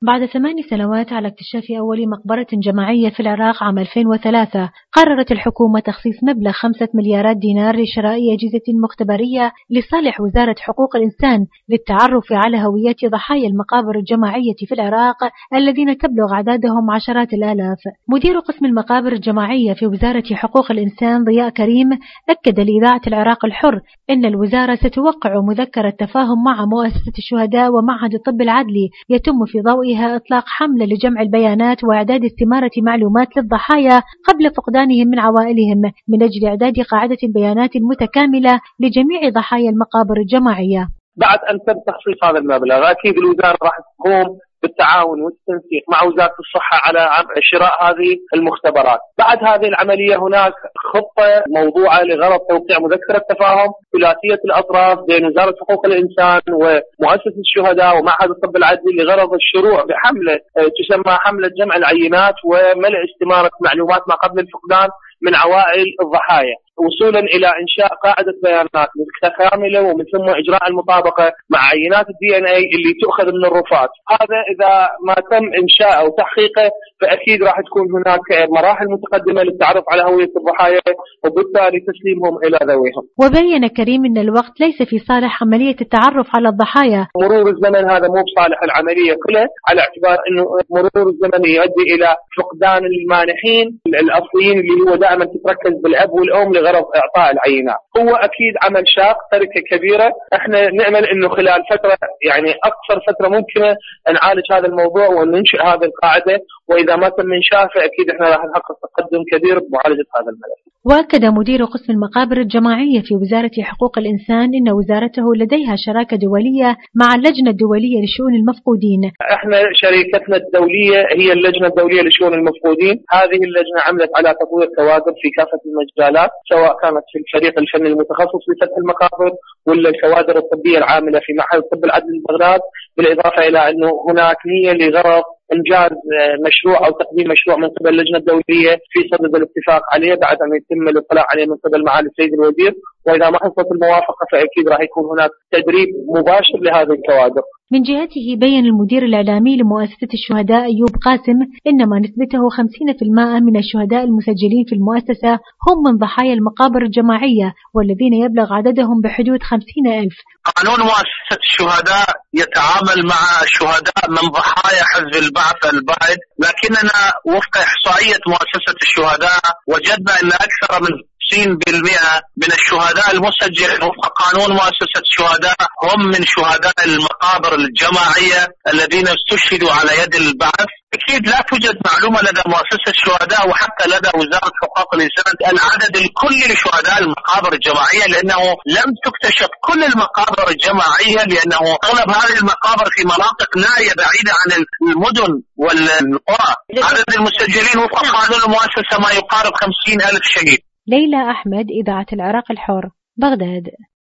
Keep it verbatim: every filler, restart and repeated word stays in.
بعد ثمان سنوات على اكتشاف أول مقبرة جماعية في العراق عام ألفين وثلاثة، قررت الحكومة تخصيص مبلغ خمسة مليارات دينار لشراء أجهزة مختبرية لصالح وزارة حقوق الإنسان للتعرف على هويات ضحايا المقابر الجماعية في العراق الذين تبلغ أعدادهم عشرات الآلاف. مدير قسم المقابر الجماعية في وزارة حقوق الإنسان ضياء كريم أكد لإذاعة العراق الحر أن الوزارة ستوقع مذكرة تفاهم مع مؤسسة الشهداء ومعهد الطب العدلي يتم في ضوئها إطلاق حملة لجمع البيانات وإعداد استمارة معلومات للضحايا قبل فقدانهم من عوائلهم من أجل إعداد قاعدة بيانات متكاملة لجميع ضحايا المقابر الجماعية. بعد أن تم تخصيص هذا المبلغ أكيد الوزارة راح تقوم بالتعاون والتنسيق مع وزارة الصحة على شراء هذه المختبرات. بعد هذه العملية هناك خطة موضوعة لغرض توقيع مذكرة تفاهم ثلاثية الأطراف بين وزارة حقوق الإنسان ومؤسسة الشهداء ومعهد الطب العدلي لغرض الشروع بحملة تسمى حملة جمع العينات وملء استمارة معلومات ما قبل الفقدان من عوائل الضحايا، وصولا إلى إنشاء قاعدة بيانات متكاملة ومن ثم إجراء المطابقة مع عينات الدي ان اي اللي تؤخذ من الرفات. هذا إذا ما تم إنشاء أو تحقيقه فأكيد راح تكون هناك مراحل متقدمة للتعرف على هوية الضحايا وبالتالي تسليمهم إلى ذويهم. وبين كريم أن الوقت ليس في صالح عملية التعرف على الضحايا. مرور الزمن هذا مو بصالح العملية كلها، على اعتبار أنه مرور الزمن يؤدي إلى فقدان المانحين الأصليين اللي هو دائما تتركز بالأب والأم لغرض إعطاء العينات. هو أكيد عمل شاق، تركة كبيرة. احنا نأمل أنه خلال فترة يعني أقصر فترة ممكنة نعالج هذا الموضوع وننشئ هذه القاعدة، وإذا ما تم إنشاءها فأكيد احنا راح نحقق تقدم كبير بمعالجة هذا الملف. وأكد مدير قسم المقابر الجماعية في وزارة حقوق الإنسان أن وزارته لديها شراكة دولية مع اللجنة الدولية لشؤون المفقودين. احنا شركتنا الدولية هي اللجنة الدولية لشؤون المفقودين. هذه اللجنة عملت على تطوير كوادر في كافة المجالات، سواء كانت في الفريق الفني المتخصص لفتح المقابر ولا الكوادر الطبية العاملة في معهد الطب العدلي ببغداد، بالإضافة إلى أنه هناك نية لغرض إنجاز مشروع أو تقديم مشروع من قبل اللجنة الدولية في صدد الاتفاق عليه بعد أن يتم الاطلاع عليه من قبل معالي السيد الوزير، وإذا ما حصلت الموافقة فأكيد راح يكون هناك تدريب مباشر لهذه الكوادر. من جهته بين المدير الإعلامي لمؤسسة الشهداء أيوب قاسم إنما نسبته خمسين بالمئة من الشهداء المسجلين في المؤسسة هم من ضحايا المقابر الجماعية والذين يبلغ عددهم بحدود خمسين ألف. قانون مؤسسة الشهداء يتعامل مع الشهداء من ضحايا حزب البعث البائد، لكننا وفق إحصائية مؤسسة الشهداء وجدنا أن أكثر من خمسين بالمئة من الشهداء المسجلين وفق قانون مؤسسة الشهداء هم من شهداء المقابر الجماعية الذين استشهدوا على يد البعث. أكيد لا توجد معلومة لدى مؤسسة الشهداء وحتى لدى وزارة حقوق الإنسان العدد الكلي لشهداء المقابر الجماعية، لأنه لم تكتشف كل المقابر الجماعية، لأنه أغلب هذه المقابر في مناطق نائية بعيدة عن المدن والقرى. عدد المسجلين وفق قانون المؤسسة ما يقارب خمسين ألف شهيد. ليلى أحمد، إذاعة العراق الحر، بغداد.